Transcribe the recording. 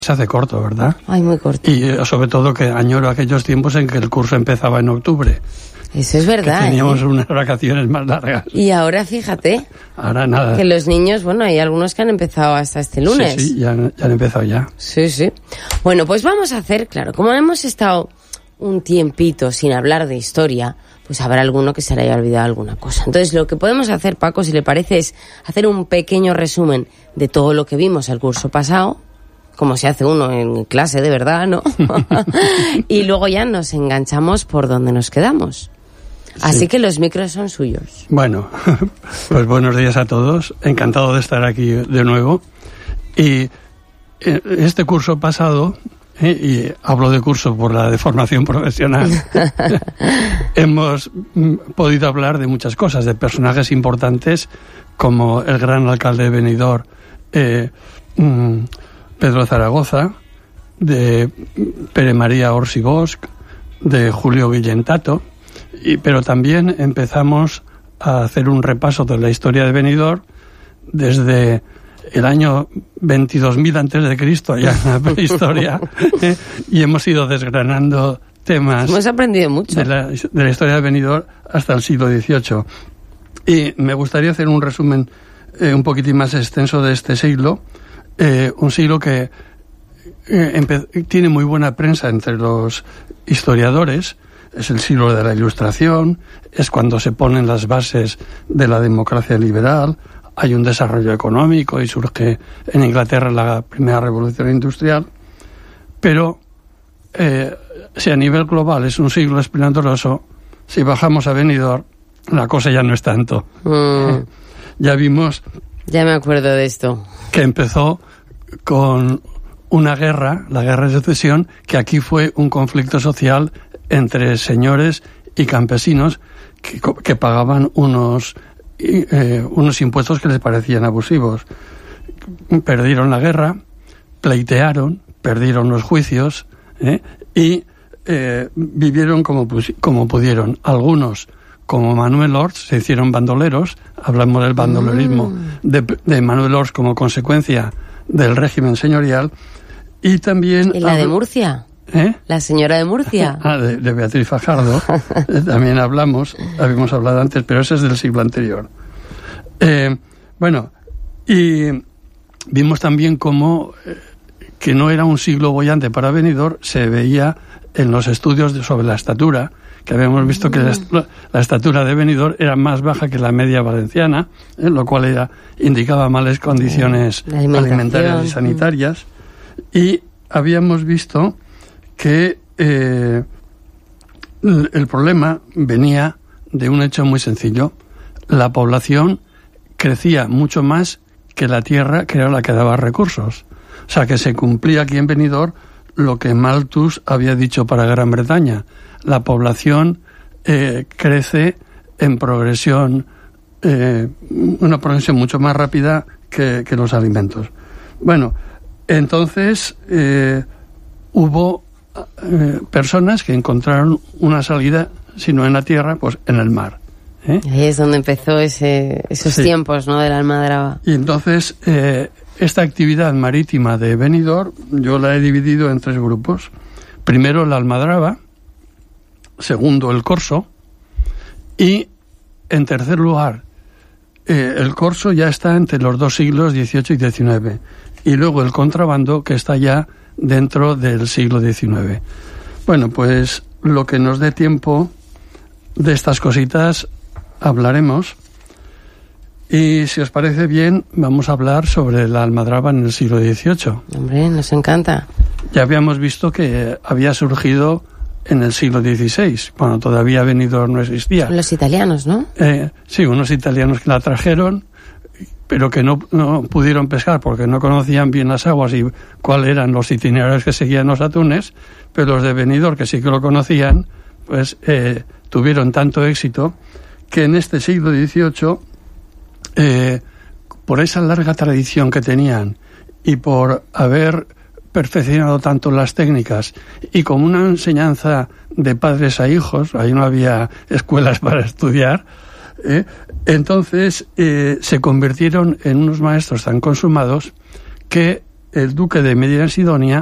se hace corto, ¿verdad? Ay, muy corto. Y sobre todo que añoro aquellos tiempos en que el curso empezaba en octubre. Eso es verdad. Que teníamos unas vacaciones más largas. Y ahora, fíjate. Ahora nada. Que los niños, bueno, hay algunos que han empezado hasta este lunes. Sí, ya han empezado ya. Sí. Bueno, pues vamos a hacer, claro, como hemos estado un tiempito sin hablar de historia, pues habrá alguno que se le haya olvidado alguna cosa. Entonces, lo que podemos hacer, Paco, si le parece, es hacer un pequeño resumen de todo lo que vimos el curso pasado, como se hace uno en clase de verdad, ¿no? Y luego ya nos enganchamos por donde nos quedamos. Así que los micros son suyos. Bueno, pues buenos días a todos. Encantado de estar aquí de nuevo. Y este curso pasado, y hablo de curso por la de formación profesional, hemos podido hablar de muchas cosas, de personajes importantes como el gran alcalde de Benidorm, Pedro Zaragoza, de Pere María Ors i Bosch, de Julio Guillentato, pero también empezamos a hacer un repaso de la historia de Benidorm desde el año 22.000 antes de Cristo, ya en la prehistoria, y hemos ido desgranando temas. Hemos aprendido mucho de la historia de Benidorm hasta el siglo XVIII. Y me gustaría hacer un resumen un poquitín más extenso de este siglo, un siglo que tiene muy buena prensa entre los historiadores. Es el siglo de la Ilustración, es cuando se ponen las bases de la democracia liberal, hay un desarrollo económico y surge en Inglaterra la primera revolución industrial, pero si a nivel global es un siglo esplendoroso, si bajamos a Benidorm, la cosa ya no es tanto. Ya vimos... Ya me acuerdo de esto. Que empezó con una guerra, la guerra de sucesión, que aquí fue un conflicto social entre señores y campesinos que pagaban unos impuestos que les parecían abusivos. Perdieron la guerra, pleitearon, perdieron los juicios y vivieron como pudieron. Algunos, como Manuel Ors, se hicieron bandoleros. Hablamos del bandolerismo de Manuel Ors como consecuencia del régimen señorial. Y también... ¿Y la de Murcia? La señora de Murcia. De Beatriz Fajardo. También habíamos hablado antes, pero ese es del siglo anterior. Bueno, y vimos también cómo que no era un siglo boyante para Benidorm, se veía en los estudios sobre la estatura, que habíamos visto que la estatura de Benidorm era más baja que la media valenciana, lo cual indicaba malas condiciones alimentarias y sanitarias. Y habíamos visto que el problema venía de un hecho muy sencillo. La población crecía mucho más que la tierra, que era la que daba recursos. O sea, que se cumplía aquí en Benidorm lo que Malthus había dicho para Gran Bretaña. La población crece en progresión, una progresión mucho más rápida que los alimentos. Bueno, entonces hubo personas que encontraron una salida, si no en la tierra, pues en el mar. Ahí es donde empezó esos tiempos, ¿no?, de la almadraba. Y entonces esta actividad marítima de Benidorm yo la he dividido en 3 grupos. Primero la almadraba, segundo el corso y en tercer lugar el corso ya está entre los 2 siglos XVIII y XIX y luego el contrabando, que está ya dentro del siglo XIX. Bueno, pues lo que nos dé tiempo de estas cositas hablaremos. Y si os parece bien, vamos a hablar sobre la almadraba en el siglo XVIII. Hombre, nos encanta. Ya habíamos visto que había surgido en el siglo XVI, cuando todavía Benidorm no existía. Los italianos, ¿no? Sí, unos italianos que la trajeron, pero que no pudieron pescar porque no conocían bien las aguas y cuáles eran los itinerarios que seguían los atunes, pero los de Benidorm, que sí que lo conocían, pues tuvieron tanto éxito que en este siglo XVIII, por esa larga tradición que tenían y por haber perfeccionado tanto las técnicas y como una enseñanza de padres a hijos, ahí no había escuelas para estudiar, entonces se convirtieron en unos maestros tan consumados que el duque de Medina Sidonia